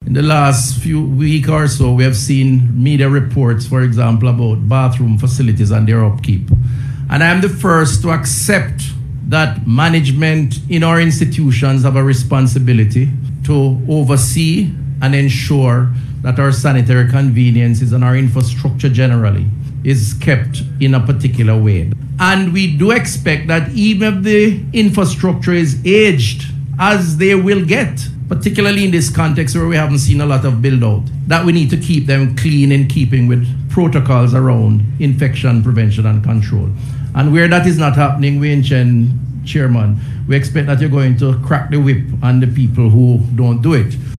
In the last few weeks or so, we have seen media reports, for example, about bathroom facilities and their upkeep. And I am the first to accept that management in our institutions have a responsibility to oversee and ensure that our sanitary conveniences and our infrastructure generally is kept in a particular way. And we do expect that even if the infrastructure is aged, as they will get, particularly in this context where we haven't seen a lot of build out, that we need to keep them clean in keeping with protocols around infection prevention and control. And where that is not happening, we intend, Chairman, we expect that you're going to crack the whip on the people who don't do it.